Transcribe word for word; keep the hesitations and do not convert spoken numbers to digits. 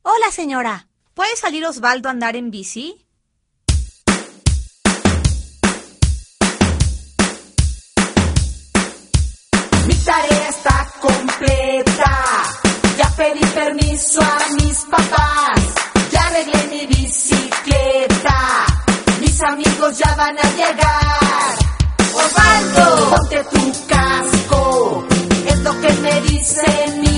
Hola, señora. ¿Puede salir Osvaldo a andar en bici? Mi tarea está completa. Ya pedí permiso a mis papás. Ya arreglé mi bicicleta. Mis amigos ya van a llegar. Osvaldo, ponte tu casco. Es lo que me dice mi